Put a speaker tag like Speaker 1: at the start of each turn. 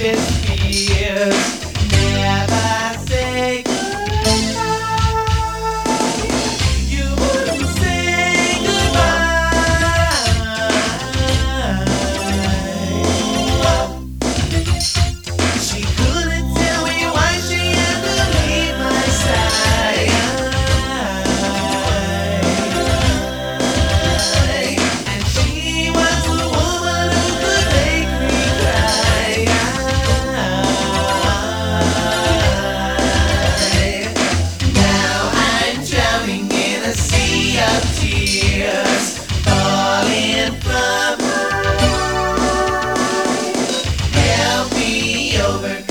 Speaker 1: deepest fears. Never say goodbye. You wouldn't say goodbye. She couldn't tell me why she had to leave my side. And she was the woman who could make me cry. Now I'm drowning in a sea of tears, falling from high. Help me over.